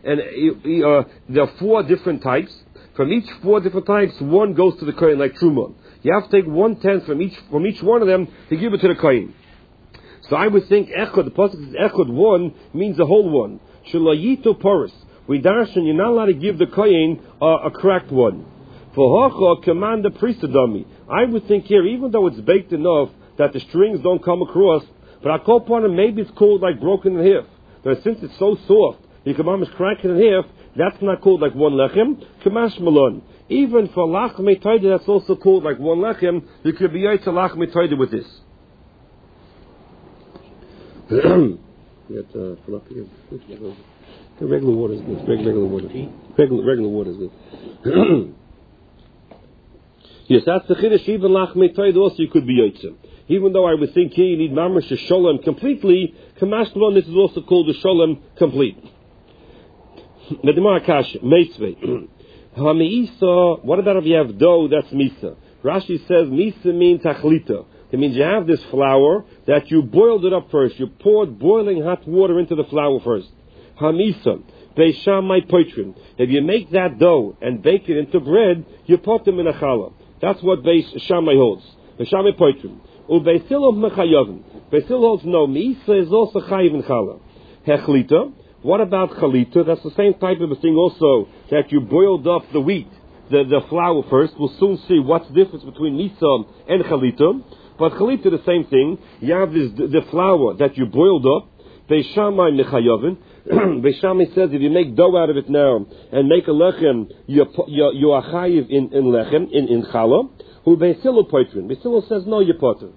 and there are 4 different types. From each 4 different types, one goes to the kohen like truma. You have to take 1/10 from each one of them to give it to the kohen. So I would think echad, the pasuk says echad, one means the whole one. Shalayito porous. We darshan, you're not allowed to give the kohen a cracked one. For hacha, command the priest to dummy. I would think here, even though it's baked enough that the strings don't come across, but I call upon it, maybe it's called like broken in half. But since it's so soft, you can almost crack it in half. That's not called like one lechem. Kamash malon. Even for lachmei taida, that's also called like one lechem. You could be yaitz lachmei taida with this. Regular water is good. Regular water. Regular water is good. Yes, that's the chiddush. Even lachmei taida also you could be yaitz. Even though I would think here you need mamash to sholem completely, kamash malon, this is also called the sholem complete. What about if you have dough that's misa? Rashi says misa means tachlita. It means you have this flour that you boiled it up first. You poured boiling hot water into the flour first. Hamisa, beishamai poitrim. If you make that dough and bake it into bread, you put them in a challah. That's what beishamai holds. Beishamai poitrim. Ubeisilo mechayavim. Beisilo holds no. Misa is also chayiv in challah. Hechlita. What about chalita? That's the same type of a thing also, that you boiled up the wheat, the flour first. We'll soon see what's the difference between misa and chalita. But chalita, the same thing. You have the flour that you boiled up. Beishamai mechayavin. Beishamai says if you make dough out of it now and make a lechem, you are chayiv in lechem, in challah. Who beisilo poitrin. Beisilo says no, you're potter.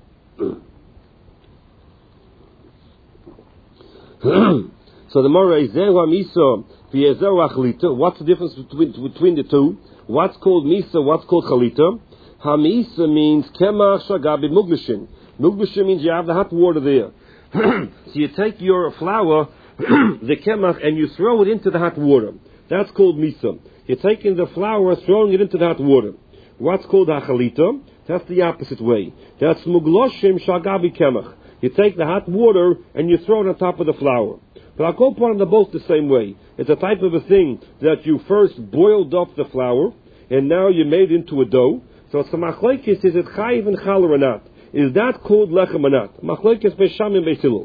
So the Mora is Zehu Misa v'Yezehu Achalita. What's the difference between the two? What's called Misa? What's called Chalita? Hamisa means Kemach Shagabi Muglishin. Muglishin means you have the hot water there. So you take your flour, the Kemach, and you throw it into the hot water. That's called Misa. You're taking the flour, throwing it into the hot water. What's called Achalita? That's the opposite way. That's Mugloshim Shagabi Kemach. You take the hot water and you throw it on top of the flour. But I'll go upon them both the same way. It's a type of a thing that you first boiled up the flour, and now you made it into a dough. So it's a machlekes, is it chayiv and challah or not? Is that called lechem or not? Machlekes beisham and beisilul.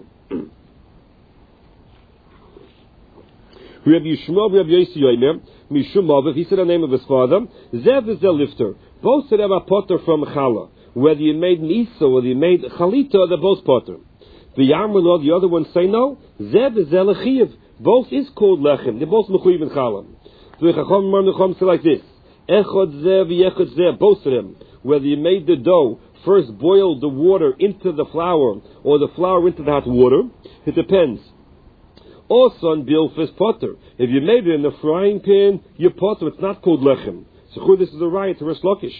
Rabbi Yishmael, Rabbi Yossi Yomer, Mishum Aviv, he said the name of his father, Zev is a lifter. Both said about potter from challah. Whether you made misa or whether you made chalita, they're both potter. The Yarmullah, the other ones say no. Zeb is Zelachiv. Both is called Lechem. They're both Mechuyiv and Chalam. The Chacham say like this. Echad Zeb, Yechad Zeb. Both of them. Whether you made the dough, first boiled the water into the flour, or the flour into the hot water, it depends. Also on Bilfis Potter. If you made it in the frying pan, you potter. It's not called Lechem. So this is a riot to Rish Lakish.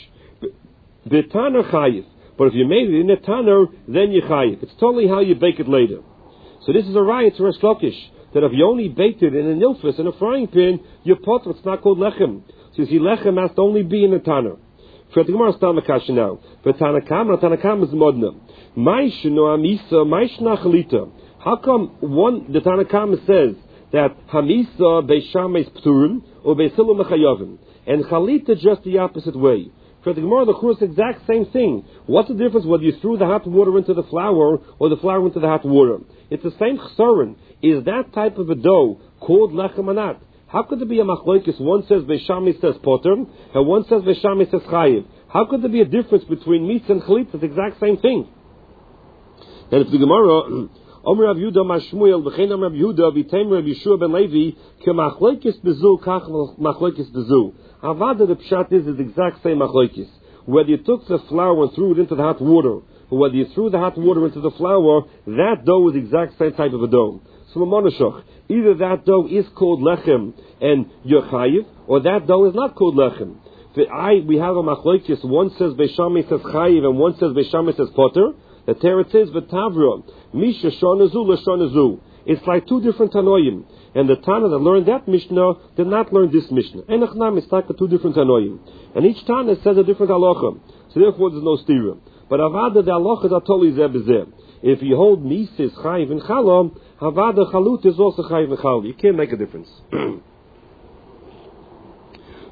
Betana Chayiv. But if you made it in a tanner, then you chayiv. It's totally how you bake it later. So this is a riot to Rish Lakish, that if you only baked it in a nilfus, in a frying pan, your potter, it's not called lechem. So you see, lechem has to only be in a tanner. For the Gemara Stamakash now. For Tanakam is modna. Maishno amisa, maishna chalita. How come the Tanakam says that hamisa beishames pturim or beisilu mechayavim, and chalita just the opposite way? For the Gemara, the Churus, exact same thing. What's the difference whether you threw the hot water into the flour or the flour into the hot water? It's the same chsaron. Is that type of a dough called lechem or not? How could there be a machlokes? One says Beishami says potter, and one says Beishami says chayiv. How could there be a difference between meats and chalit? It's the exact same thing. And if the Gemara, Omer Rav Yehuda Mashmuel, V'chein Omer Rav Yehuda, V'teim Rav Yeshua ben Levi, Ke machlokes bezu, kach machlokes bezu. Avada, the pshat is the exact same machlokes. Whether you took the flour and threw it into the hot water, or whether you threw the hot water into the flour, that dough is the exact same type of a dough. So either that dough is called lechem and yochayiv, or that dough is not called lechem. We have a machlokes. One says Beishami says chayiv, and one says Beishami says potter. The Torah says v'tavra misha shonazu l'shonazu. It's like two different tanoim. And the Tana that learned that Mishnah did not learn this Mishnah. Enochnam is like the two different Tanoim. And each Tana says a different halacha. So therefore there's no stira. But Havada, the halachas are totally zeh b'zeh. If you hold Mises, Chayiv, and Chalam, Havada, Chalut is also Chayiv and Chalam. You can't make a difference.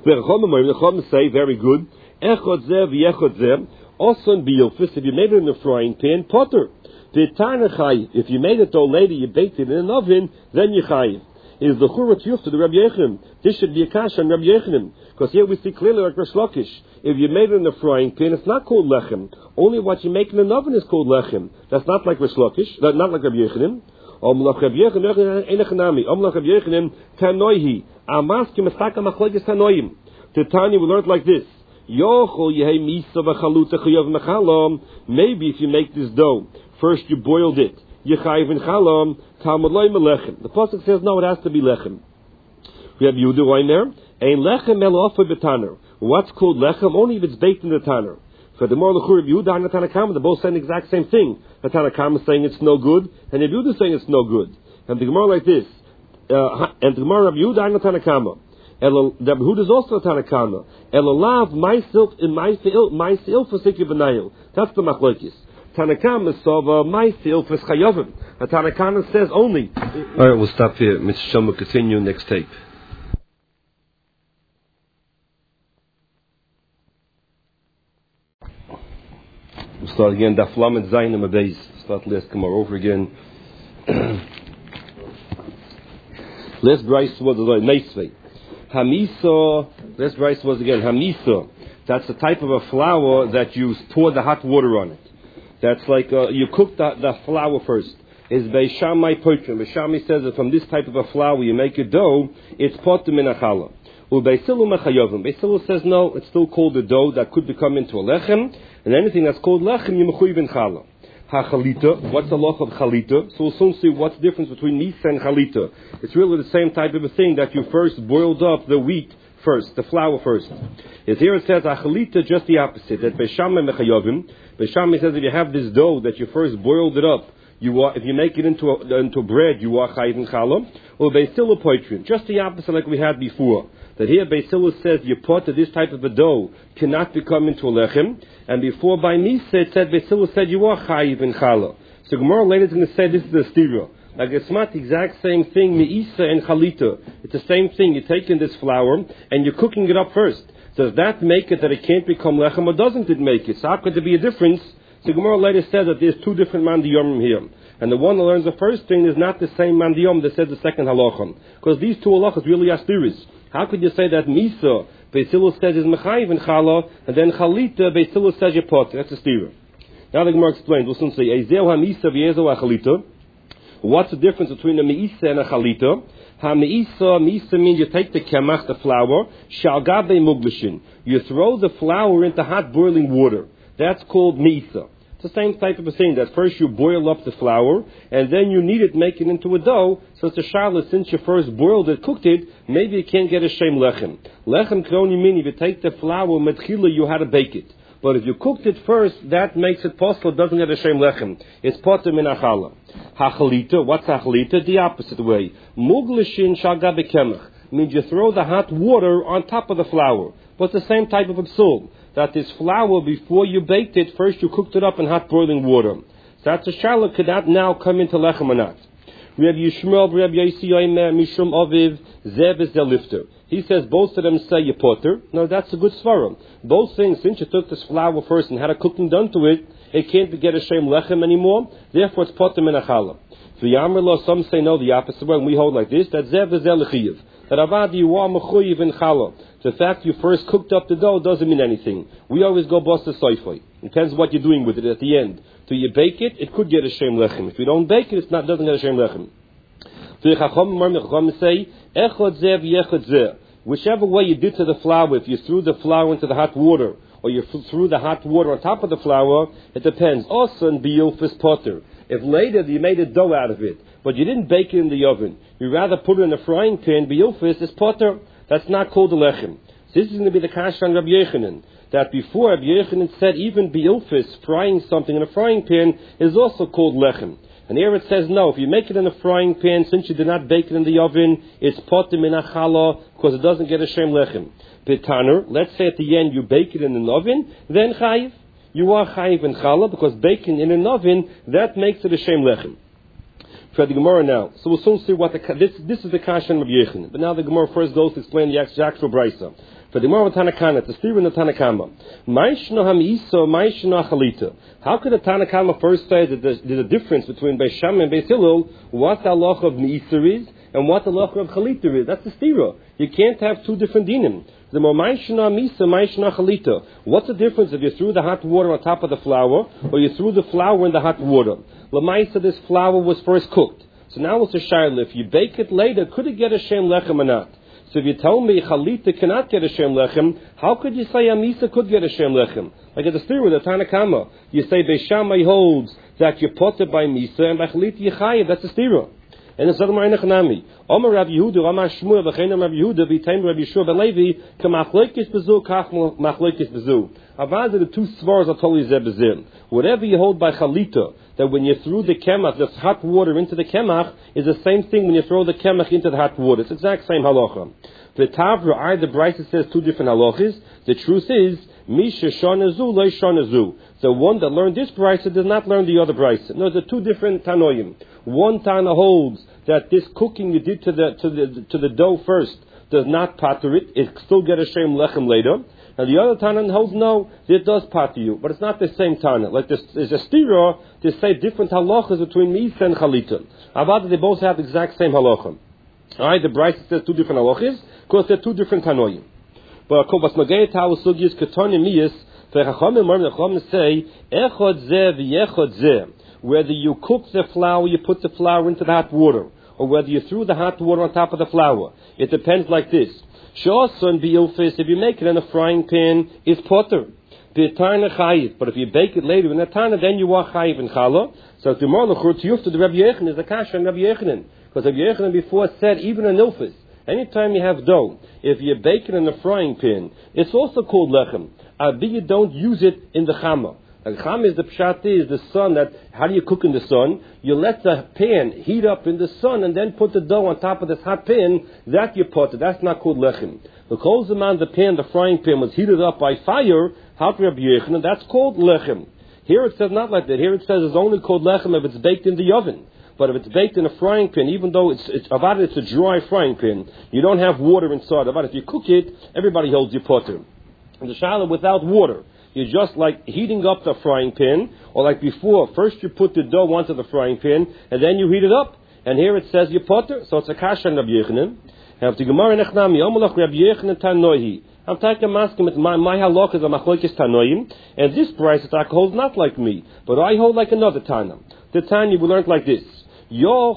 The Chacham say, very good. Echad zeh v'echad zeh. Also in biyufis, if you made it in a frying pan, potter. The Tana chayiv. If you made it though later, you baked it in an oven, then you chayiv. Is the churah tiyuf to the Rabbi Yechanim? This should be a kasha on Rabbi Yechanim, because here we see clearly like Rish Lakish. If you made it in a frying pan, it's not called lechem. Only what you make in an oven is called lechem. That's not like Rish Lakish. That's not like Rabbi Yechanim. Omlach Rabbi Yechanim enechanami. Omlach Rabbi Yechanim tanoihi. Amaskim estaka machlekes tanoim. To Tanya we learned like this. Yochol yehei misa v'chaluta chayav mechalam. Maybe if you make this dough, first you boiled it. Yechayiv in chalam. Talmud loy melechem. The pasuk says no, it has to be lechem. We have Yehuda Weiner. Ein lechem elofa b'taner. What's called lechem? Only if it's baked in the tanner. For the more l'chur of Yehuda and the Tanakama, they're both saying the exact same thing. The Tanakama is saying it's no good, and the Yehuda is saying it's no good. And the Gemara like this. And the Gemara of Yehuda and the Tanakama. The Yehuda is also a Tanakama. Elolav myself in myself for sikhi b'nayil. That's the machlokes. Tanakama sova myself for chayovim. The Tanakama says only. All right, we'll stop here. Mr. Shom will continue next tape. We'll start again. Daf Lamed Zayin and Mabeis. Start last Gemara over again. Last Bryce was Meisvei. Hamisa. Last Bryce was again Hamisa. That's the type of a flour that you pour the hot water on it. That's like you cook the flour first. Is Beishamai Potrim. Beishamai says that from this type of a flour you make a dough, it's potim in a challah. Beisilu mechayovim. Beisilu says no, it's still called a dough that could become into a lechem, and anything that's called lechem you mechuyev in challah. Ha-chalita, what's the law of chalita? So we'll soon see what's the difference between misa and chalita. It's really the same type of a thing that you first boiled up the wheat first, the flour first. Is here it says ha-chalita, just the opposite. That Beishamai mechayovim. Beishamai says if you have this dough that you first boiled it up, if you make it into bread, you are chayiv in challah. Or beisilu poitrin, just the opposite like we had before. That here Beisilu says you pot this type of a dough cannot become into a lechem, and before by Misa it said Beisilu said you are chayiv in challah. So Gemara later is going to say this is a stira. Like it's not the exact same thing, Meisa and Chalita. It's the same thing. You're taking this flour and you're cooking it up first. Does that make it that it can't become lechem, or doesn't it make it? So how could there be a difference? So Gemara later said that there's two different mandiyomim here. And the one that learns the first thing is not the same mandiyom that says the second halachah. Because these two halachas really are stiris. How could you say that Misa, Beisilu says is Mechayiv in Challah, and then Chalita, Beisilu says you pot? That's a stira. Now the Gemara explains, we'll soon say, Ezeu ha-Misa v'Ezeu ha-Chalita. What's the difference between a Meisa and a Chalita? Misa means you take the kemach, the flour, Shalgabe muglishin. You throw the flour into hot boiling water. That's called Misa. It's the same type of a thing, that first you boil up the flour, and then you knead it, make it into a dough, so it's a charlotte, since you first boiled it, cooked it, maybe you can't get a shem lechem. Lechem can only mean if you take the flour, metchila, you had to bake it. But if you cooked it first, that makes it possible, it doesn't get a shem lechem. It's potem in achala. Hachalita, what's hachalita? The opposite way. Muglishin shalgabe kemach, means you throw the hot water on top of the flour. But it's the same type of a psul. That this flour, before you baked it, first you cooked it up in hot boiling water. So that's a charlotte, could that now come into lechem or not? Rabbi Yishmael, Rabbi Yossi Yomer, Mishum Aviv, Zeb is the lifter. He says both of them say you potter. No, that's a good svara. Both things, since you took this flour first and had a cooking done to it, it can't get a shem lechem anymore. Therefore, it's potter min achala. For Yamrullah, some say no, the opposite way. And we hold like this: that Zeb is the that avadi you are mechuyev in chala. The fact you first cooked up the dough doesn't mean anything. We always go bust the soifoi. Depends what you're doing with it at the end. So you bake it, it could get a shem lechem. If you don't bake it, doesn't get a shem lechem. The Chacham say echad zeh v'echad zeh. Whichever way you did to the flour, if you threw the flour into the hot water, or you threw the hot water on top of the flour, it depends. Also in biyufis potter. If later you made a dough out of it, but you didn't bake it in the oven, you rather put it in a frying pan, biyufis is potter. That's not called a lechem. This is going to be the kasha on Rabbi Yechanan. That before Rabbi Yechanan said even biyufis, frying something in a frying pan, is also called lechem. And here it says no, if you make it in a frying pan, since you did not bake it in the oven, it's potim in achala, because it doesn't get a shem lechem. Petaner, let's say at the end you bake it in an oven, then chayiv. You are chayiv in chala, because baking in an oven, that makes it a shem lechem. For the Gemara now, so we'll soon see what this is the kasha of Rabbi Yechanan. But now the Gemara first goes to explain the actual brisa. For the more Tanakama, it's a stira in the Tanakama. Ma'ishno ha'miso, ma'ishno ha'chalita. How could the Tanakama first say that there's a difference between Beis Shammai and Beis Hillel, what the halacha of Meisar is, and what the halacha of Chalita is? That's the stira. You can't have two different dinim. The more ma'ishno ha'misa, ma'ishno ha'chalita. What's the difference if you threw the hot water on top of the flour, or you threw the flour in the hot water? L'maisa, this flour was first cooked. So now it's a shayla. If you bake it later, could it get a shem lechem or not? So if you tell me Chalita cannot get a Shem Lechem, how could you say Amisa could get a Shem Lechem? Like at the story with the Tanakama, you say Beis Shammai holds that you're potter by Misa, and by Chalita Yechayev, that's the stira. And it's Zadam Reinach Nami. Omer Rav Yehuda, Omer Shmuel, V'chein Rav Yehuda, V'itein Rav Yeshua Ben Levi, K'machloikis bezu, Kach machloikis bezu. Avaz are the two svars of Toli Zeh Bezim. Whatever you hold by Chalita, that when you threw the kemach, this hot water into the kemach, is the same thing when you throw the kemach into the hot water. It's the exact same halacha. The Tavra, the Brisa says two different halachas. The truth is, Misha Shonazu, Lo Shonazu. The one that learned this Brisa does not learn the other Brisa. No, they're two different Tanoim. One Tana holds that this cooking you did to the dough first does not pater it. It still get a Shem Lechem later. And the other Tana holds no, it does pater you, but it's not the same Tana. Like there's a stira to say different halachas between Misa and Chalita. About they both have the exact same halacha. Alright, the Brisa says two different halachas, because they're two different Tanoim. But what's Magayat Ha'u Sugis Ketoni Miyas, the Chachamim say, Echod Zeh v'Yechod Zeh. Whether you cook the flour, you put the flour into the hot water, or whether you threw the hot water on top of the flour. It depends like this. Sh'oson bi'ilfis, if you make it in a frying pan, it's potter. B'tarna chayiv. But if you bake it later in the tarna, then you are chayiv and challah. So the Gemara l'chur tiyufta, the Rabbi Yechanan is a kasha and Rabbi Yechanan. Because Rabbi Yechanan before said, even an ilfis, anytime you have dough, if you bake it in a frying pan, it's also called lechem. But you don't use it in the chama. The chama is the pshat is the sun. That how do you cook in the sun? You let the pan heat up in the sun and then put the dough on top of this hot pan. That you put it. That's not called lechem. Because the pan, the frying pan, was heated up by fire, and that's called lechem. Here it says not like that. Here it says it's only called lechem if it's baked in the oven. But if it's baked in a frying pan, even though it's a dry frying pan, you don't have water inside. If you cook it, everybody holds your potter. And the shalom without water, you're just like heating up the frying pan, or like before, first you put the dough onto the frying pan, and then you heat it up. And here it says your potter, so it's a kasha and Rabbi Yechanan. And the Gemara Nechnami, Omelach Rabbi Yechanan Tanohi. I'm taking a masking with my halach is a machlokes Tanoim, and this Brisa holds not like me, but I hold like another Tana. The Tanya we learned like this. I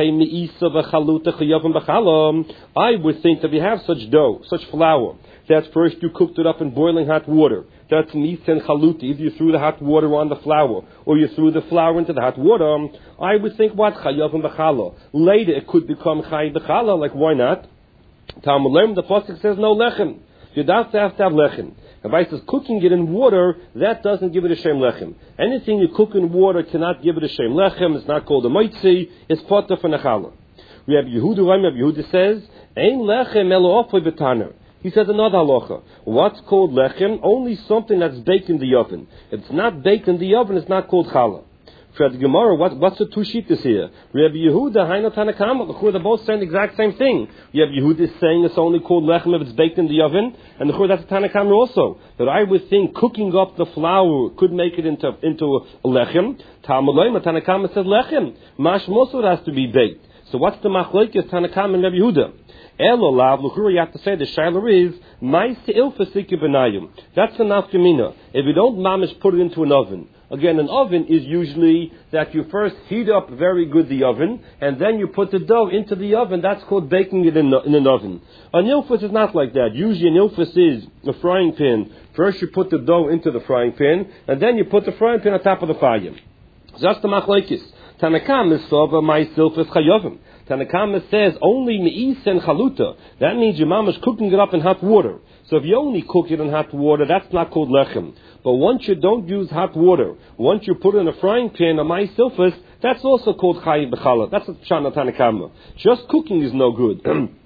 would think that if you have such dough, such flour, that first you cooked it up in boiling hot water. That's Misa and Chaluta. Either you threw the hot water on the flour, or you threw the flour into the hot water. I would think what? Chayav and B'chala. Later it could become Chayav B'chala, like why not? Talmud Lerm, the Pasuk says no lechem. You have to have lechem. If I says cooking it in water, that doesn't give it a shem lechem. Anything you cook in water cannot give it a shem lechem. It's not called a moitzi. It's potter for nechala. We have Yehuda says, Ein lechem elo ofoi betaner. He says another halacha. What's called lechem? Only something that's baked in the oven. If it's not baked in the oven, it's not called challah. For the Gemara, what's the two shittas here? Rabbi Yehuda, Haino Tanakama, they're both saying the exact same thing. Rabbi Yehuda is saying it's only called lechem if it's baked in the oven, and that's a Tanakama also. That I would think cooking up the flour could make it into a lechem. Tanakama says lechem. Mash Mosur has to be baked. So what's the machlokes Tanakama and Rabbi Yehuda? Elolav, you have to say the shayla is Maise ilfasiki benayim. That's the nafkamina. If you don't mamish put it into an oven. Again, an oven is usually that you first heat up very good the oven, and then you put the dough into the oven. That's called baking it in an oven. An ilfas is not like that. Usually an ilfas is a frying pan. First you put the dough into the frying pan, and then you put the frying pan on top of the fire. So that's the machlokes. Tanakam is sova my silfas chayovim. Tanakama says only me'is and chaluta. That means your mom is cooking it up in hot water. So if you only cook it in hot water, that's not called lechem. But once you don't use hot water, once you put it in a frying pan or my silfas, that's also called chayiv b'chala. That's a pshat Tanakama. Just cooking is no good.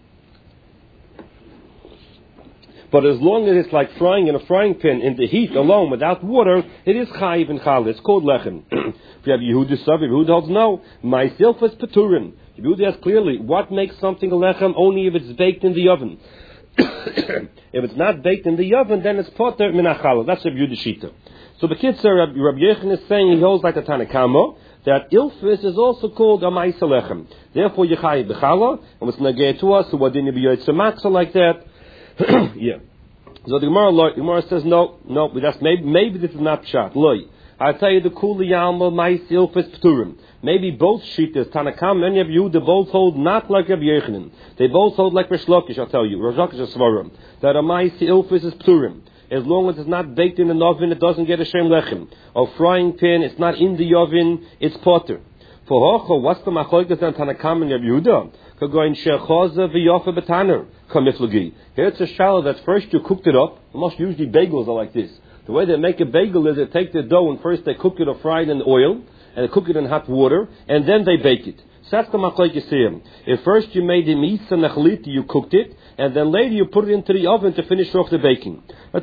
But as long as it's like frying in a frying pan in the heat alone without water, it is chayiv and chala. It's called lechem. If you have Yehuda Sav, Yehuda holds no. My silfas peturim. Yehuda asks clearly, what makes something a lechem? Only if it's baked in the oven. If it's not baked in the oven, then it's potter min achala. That's Rabbi Yehuda shita. So B'kitzur, Rabbi Yechon is saying he holds like the Tanakama that ilfis is also called a ma'isa lechem. Therefore, Yechai b'chala, and what's nageh to us, so what didn't be yotzei matzah like that? Yeah. So the Gemara says no, that's maybe this is not pshat. Loi. I tell you the kuli yalma ma'isa ilfis pturim. Maybe both shitas, Tanakam and Rabbi Yehuda, both hold not like Rabbi Yechonim. They both hold like Rish Lakish, I'll tell you. Rish Lakish is svarim. That a ma'isa ilfis is pturim. As long as it's not baked in an oven, it doesn't get a shem lechem. Or frying pan, it's not in the oven, it's potter. For hocho, what's the machlokes on Tanakam and Rabbi Yehuda? Kagoin shechaza v'yofa b'taner kamiflagi. Here it's a shallow that first you cooked it up. Most usually bagels are like this. The way they make a bagel is they take the dough and first they cook it or fry it in oil, and they cook it in hot water, and then they bake it. So that's the machlokes here. If first you made the misa nachliti, you cooked it, and then later you put it into the oven to finish off the baking.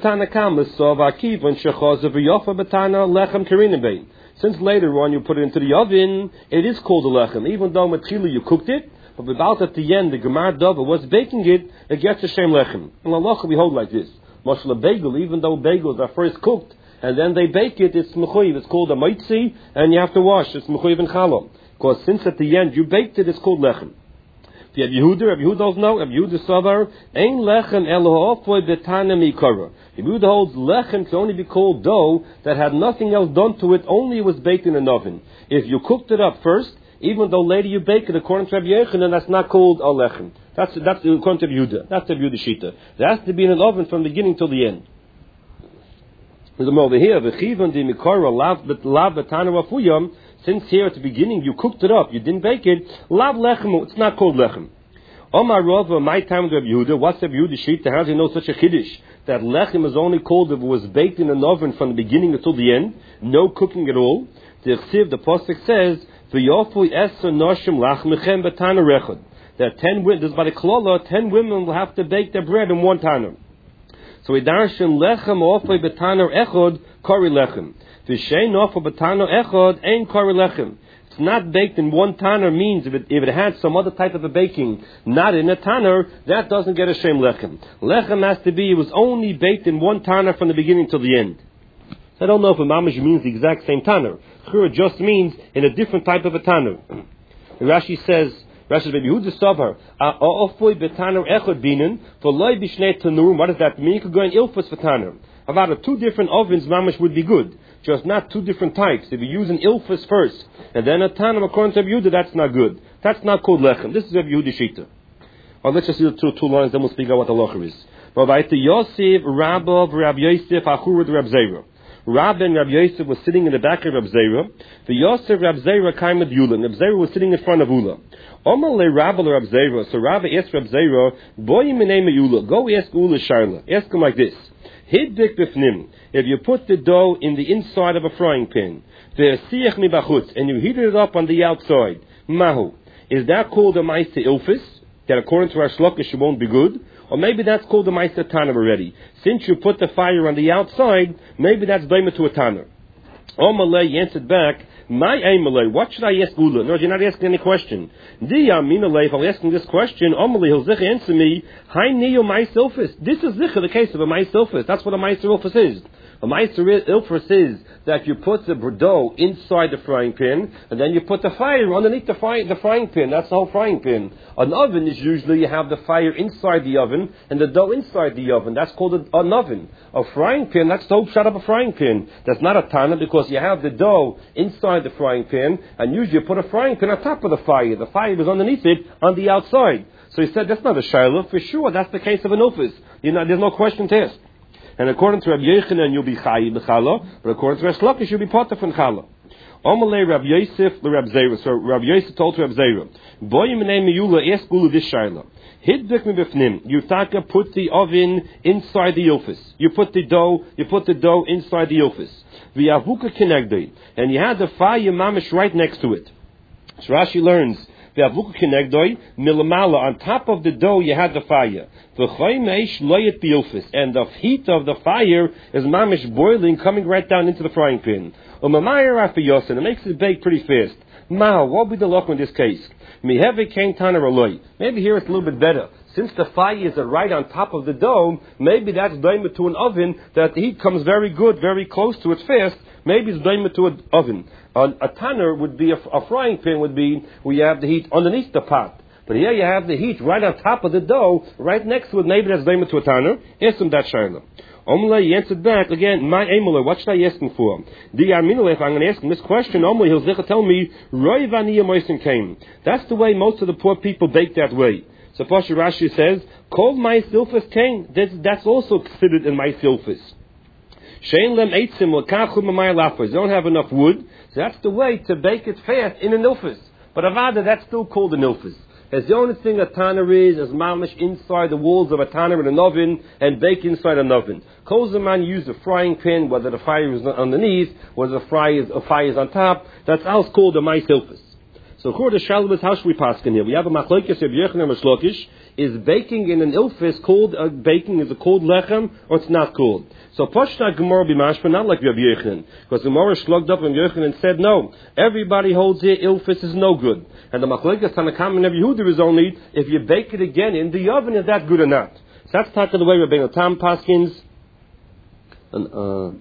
Since later on you put it into the oven, it is called a lechem. Even though matchila you cooked it, but about at the end the gemar dava was baking it, it gets a shem lechem. In halacha we hold like this. Mashla bagel, even though bagels are first cooked and then they bake it, it's mechuyev. It's called a maitzi, and you have to wash. It's mechuyev and chalom. Because since at the end you baked it, it's called lechem. If you have Yehuda doesn't know. Rabbi Yehuda savar ein lechem elohofoi betana mikara. Rabbi Yehuda holds lechem can only be called dough that had nothing else done to it, only it was baked in an oven. If you cooked it up first, even though later you bake it according to Rabbi Yechonim, that's not called a lechem. That's according to Rabbi Yehuda. That's Rabbi Yehuda shita. It has to be in an oven from the beginning till the end. There's more over here. V'chivan di mikara lav betana rafuyam. Since here at the beginning you cooked it up, you didn't bake it, lav lechem, it's not called lechem. Omar Rava, my time with Rabbi Yehuda, what's Rabbi Yehuda shita? How do you know such a chiddush? That lechem is only called if it was baked in an oven from the beginning until the end, no cooking at all. The pasuk says, v'yofui esa noshim lachmechem betana rechad. That 10 women, this is by the klala, 10 women will have to bake their bread in one tanner. So we darshan lechem ofui betana echad, kari lechem. V'shein ofui betana echad, ein kari lechem. It's not baked in one tanner means if it had some other type of a baking, not in a tanner, that doesn't get a shem lechem. Lechem has to be, it was only baked in one tanner from the beginning till the end. So I don't know if a mamish means the exact same tanner. It just means in a different type of a tanner. Rashi says, Rabbi Yehuda savar, ofoi betaner echad binin, for loy bishnei tanurim. What does that mean? You could go in ilfus for taner. About 2 different ovens, mamish would be good. Just not 2 different types. If you use an ilfus first, and then a taner according to Rabbi Yehuda, that's not good. That's not called lechem. This is Rabbi Yehuda shita. Well, let's just see the 2 lines, then we'll speak out what the locher is. Yosef, Rabba, Rabbi Yosef, Achurud, Rabbi Zera. Rab and Rabbi Yosef was sitting in the back of Rabbi Zera. The Yosef, Rabbi Zera came with Yula. Rabbi Zera was sitting in front of Ula. Omale Rabba Rabbi Zera. So Rabbi asked Rabbi Zera, Boy in the name of Ula. Go ask Ula Shaila. Ask him like this. Hiddik bifnim. If you put the dough in the inside of a frying pan, ve'asiach mi bachutz, and you heated it up on the outside, mahu. Is that called a ma'isa ilfis? That according to our shlokish it won't be good? Or maybe that's called a ma'isa taner already. Since you put the fire on the outside, maybe that's blamed to a taner. Omalei answered back, my aimalei, what should I ask Ula? No, you're not asking any question. Diyaminalei, if I'm asking this question, Omalei, he'll zich answer me, hi neo ma'isa ilfis. This is zich the case of a ma'isa ilfis. That's what a ma'isa ilfis is. A ma'isa ilfis is that you put the dough inside the frying pan, and then you put the fire underneath the frying pan. That's the whole frying pan. An oven is usually you have the fire inside the oven and the dough inside the oven. That's called an oven. A frying pan, that's the whole shot of a frying pan. That's not a tana because you have the dough inside the frying pan, and usually you put a frying pan on top of the fire. The fire is underneath it on the outside. So he said that's not a shayla. For sure, that's the case of an ilfis. There's no question to ask. And according to Rabbi Yechonim, you'll be chayi b'chala, but according to Rish Lakish, you'll be potter from chala. Omalei Rabbi Yosef l'Rabbi Zera. So Rabbi Yosef told to Rabbi Zera, Boy m'nei miyula, ask Ula this shayla. Hiddik mi b'fnim. You taka put the oven inside the ilfis. You put the dough inside the ilfis. V'yavuka kinegdei. And you had the fire mamish right next to it. So Rashi learns, on top of the dough you had the fire. And the heat of the fire is mamish boiling, coming right down into the frying pan. It makes it bake pretty fast. What would be the luck in this case? Maybe here it's a little bit better. Since the fire is right on top of the dough, maybe that's daima to an oven that the heat comes very good, very close to it fast. Maybe it's daima to an oven. A tanner would be, a frying pan would be where you have the heat underneath the pot. But here you have the heat right on top of the dough, right next to it. Maybe that's daima to a tanner. Ask him that shayla. Omle, he answered back again, my Emile, what should I ask him for? If I'm going to ask him this question, Omle, he'll tell me, Roy Vaniya Moisen came. That's the way most of the poor people bake that way. So Pasha Rashi says, Kol my silfus came. That's also considered in my silfus. Shein lem eitzim l'kachum b'may lafos. They don't have enough wood, so that's the way to bake it fast in a nilfus. But avada, that's still called a nilfus. As the only thing a tanner is mamish inside the walls of a tanner in an oven and bake inside an oven. Kozaman used a frying pan, whether the fire is underneath, whether the fire is on top. That's all called a maisilfus. So according to Shalom, how should we pass in here? We have a machlokes of Yechon and Mashlokish. Is baking in an ilfis called baking? Is it called lechem or it's not called? So Pashta Gemara b'mashma, not like Rabbi Yechon, because the Gemara shlogged up in Yechon and said no. Everybody holds here ilfis is no good, and the machlokes Tanakam and Rabbi Yehuda is only if you bake it again in the oven, is that good or not? So that's part of the way Rabbi Tam Paskins. And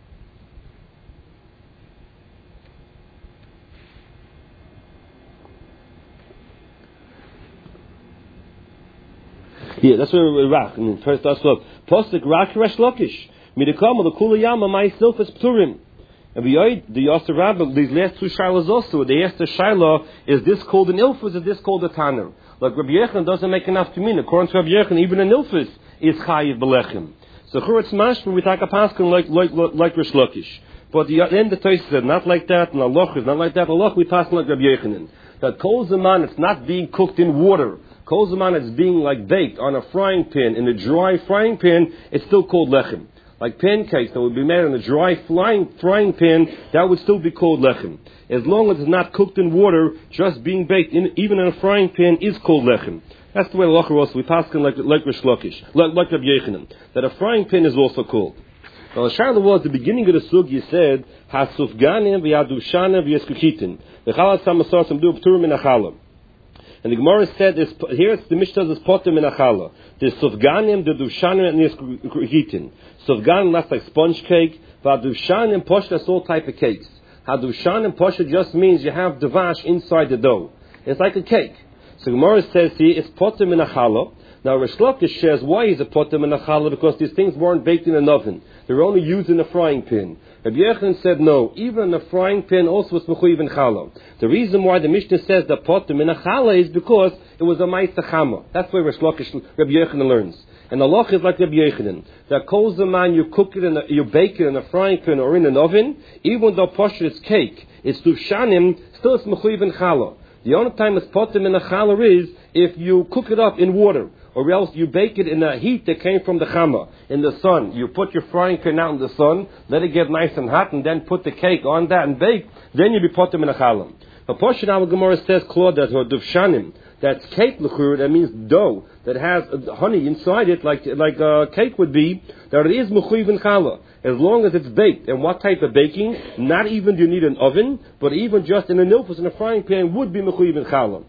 yeah, that's where we rock. First, that's what Postik Rak Resh Lokish. Midikam the Kulayama myself is Pturim. And the Yasser Rabbi, these last two shilas also. The Yasser Shilah, is this called an ilfus? Is this called a tanner? Like Rabbi Yechon doesn't make enough to mean. According to Rabbi Yechon, even an ilfus is chayiv belechem. So Churetz Mashma we take a paskin like Resh Lokish. But then the Tosfos said not like that, and Allah is not like that. Allah we pass like Rabbi Yechonin. That kol zaman it's not being cooked in water. Kol zaman it's being like baked on a frying pan, in a dry frying pan, it's still called lechem. Like pancakes that would be made on a dry frying pan, that would still be called lechem. As long as it's not cooked in water, just being baked, even in a frying pan, is called lechem. That's the way the also we pass like Rish Lakish, like Rabbi Yechonim, that a frying pan is also called. Now the Shaila was the beginning of the sugi said Hasufganim v'Yadushanim v'Yeskuchitin. The Chalas Samasasim do Pturim in Achala. And the Gemara said this, here it's the Mishnah is Potim in Achala. The Sufganim, the Dushanim, and the Yeskuchitin. Sufganim that's like sponge cake. V'Adushanim Posha that's all type of cakes. Hadushanim Posha just means you have devash inside the dough. It's like a cake. So Gemara says here it's Potim in Achala. Now Rish Lakish says why is it Potim in Achala? Because these things weren't baked in an oven. They were only used in a frying pan. Rabbi Yechon said no, even in a frying pan also was mechuyev in challah. The reason why the Mishnah says that potim in a challah is because it was a ma'aseh chama. That's where Rish Lakish Rabbi Yechon learns. And the loch is like Rabbi Yechonim. That kol zaman you cook it you bake it in a frying pan or in an oven, even though posher is cake, it's dushanim, still it's mechuyev in challah. The only time it's potim in a challah is if you cook it up in water. Or else you bake it in a heat that came from the chama, in the sun. You put your frying pan out in the sun, let it get nice and hot, and then put the cake on that and bake. Then you be put them in a chalam. The portion of Gemara says, Claude, that or duvshanim, that's cake l'chur, that means dough that has honey inside it, like a cake would be. That it is mechuyev in challah, as long as it's baked. And what type of baking? Not even do you need an oven, but even just in a nilfus in a frying pan would be mechuyev in challah.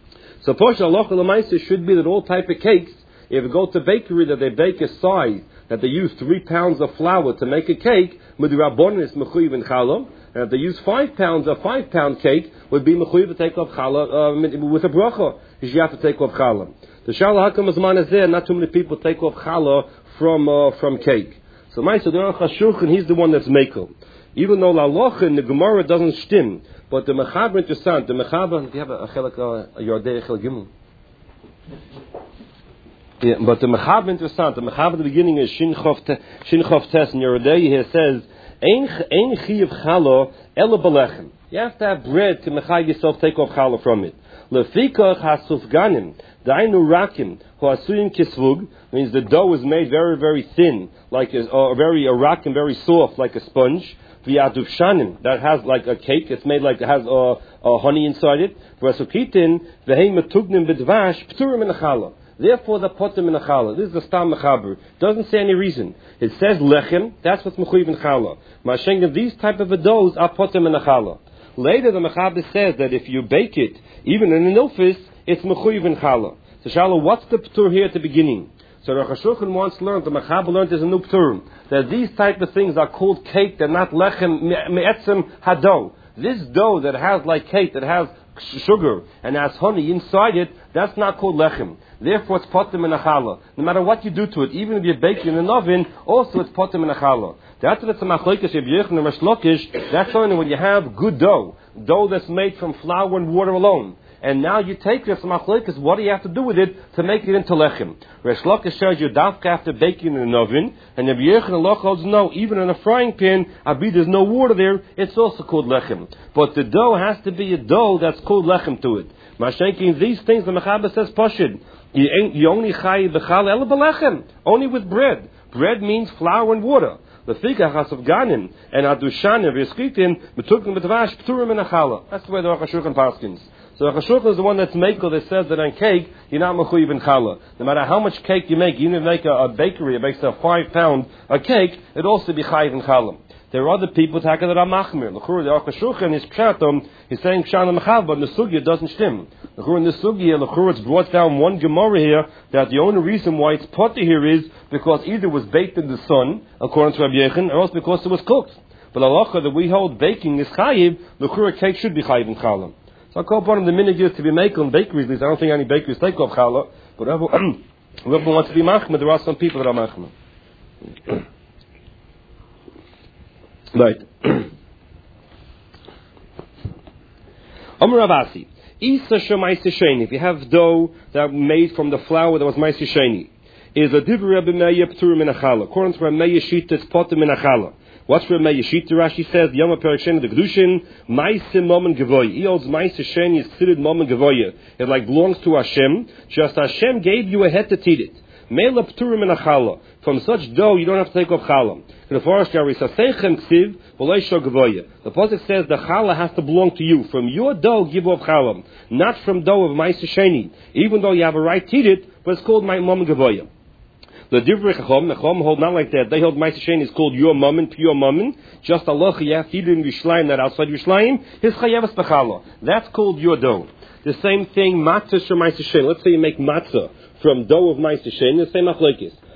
So Posha Allah Lamaisa should be that all type of cakes, if you go to bakery that they bake a size, that they use 3 pounds of flour to make a cake, Mudirabon is mechuyev in challah, and if they use 5 pounds, a 5-pound cake would be mechuyev to take off challah with a bracha, you have to take off challah. The Shalom Hakam Azman is there, not too many people take off challah from cake. So Maisa, the Aruch HaShulchan, he's the one that's mekel. Even though La Locha in the Gemara doesn't stim, but the Mechaber interessant. The Mechaber, if you have a Chelak Yordei Chel Gimel. Yeah, but the Mechaber interessant. The Mechaber at the beginning is Shin Chof Tes in Yordei. Here says, Ein Chiyav Challah Ela Belechem. You have to have bread to Mechai yourself take off Challah from it. Lefikach HaSufganim Dainu Rakim Hoasuyim Kisvug means the dough is made very, very thin, like very rakim, very soft, like a sponge. V'yaduvshanim, that has like a cake, it's made like it has honey inside it. V'asukitin v'hei metugnim b'dvash p'turim in a challah. Therefore, the potim in a challah. This is the stam mechaber. Doesn't say any reason. It says lechem. That's what's mechuyev in challah. Ma'ashengev, these type of doughs are potim in a challah. Later, the mechaber says that if you bake it, even in an ilfis, it's mechuyev in challah. So Shalom, what's the p'tur here at the beginning? So Rosh Hashulchan wants to learn, the Mechaber learned as a new p'tur, that these type of things are called cake, they're not lechem me'etzem hado. This dough that has like cake, that has sugar and has honey inside it, that's not called lechem. Therefore, it's potem in a challah. No matter what you do to it, even if you bake it in an oven, also it's potem in a challah. That's what it's a machlokes of Yechon and Resh Lakish. That's only when you have good dough that's made from flour and water alone. And now you take this machlokes, what do you have to do with it to make it into lechem? Resh Lakish says you dafka after baking in an oven, and Rabbi Yechon and Lach holds no, even in a frying pan, abi there's no water there, it's also called lechem. But the dough has to be a dough that's called lechem to it. Mashenkin, these things the Mechaber says pashid. You only chayi b'chal el b'lechem, only with bread. Bread means flour and water. The fikach of ganim and adushanim v'yiskitim betukim b'tvash p'turim in a challah. That's the way the Rosh Hashulchan paskins. So Rosh Hashulchan is the one that's makel that says that on cake you're not mechuyev in challah. No matter how much cake you make, even if you make a bakery, it makes a 5 pound a cake, it also be chayiv in challah. There are other people that are machmir. The Rosh Hashulchan is pshatom. He's saying pshatom mechav, but in the sugya doesn't stem. In the sugya, it's brought down one gemara here that the only reason why it's potter here is because either it was baked in the sun, according to Rabbi Yechon, or else because it was cooked. But halacha that we hold baking is chayiv. The cake should be chayiv in challah. So I call upon him the minhag is to be making in bakeries. At least I don't think any bakeries take off challah. But whoever wants to be machmir, there are some people that are machmir. Right. Amar Ravasi. Isa shemaisi sheni. If you have dough that made from the flour that was maisi sheni, is a divrei Rabbi Meir p'turim in a challah. According to Rabbi Meir Shita, it's potem in a challah. What's Rabbi Meir Shita? Rashi says Yom HaPerek Sheni the Kedushin Ma'aseh Momen Gevoya. He holds Ma'aseh Sheni is considered Momen Gevoya. It like belongs to Hashem. Just Hashem gave you a head to eat it. Meila p'turim in a challah. From such dough, you don't have to take off challah. The forest The pasuk says the challah has to belong to you. From your dough, give off challah, not from dough of Ma'aseh Sheni. Even though you have a right to eat it, but it's called Momen Gevoya. The divrei chacham hold not like that. They hold Ma'aseh Sheni is called your mammon, pure mammon. Just Allah, you have to eat it in Yerushalayim, not outside Yerushalayim. His chayevas b'challah. That's called your dough. The same thing, matzah from Ma'aseh Sheni. Let's say you make matzah from dough of Ma'aseh Sheni, the same machlokes.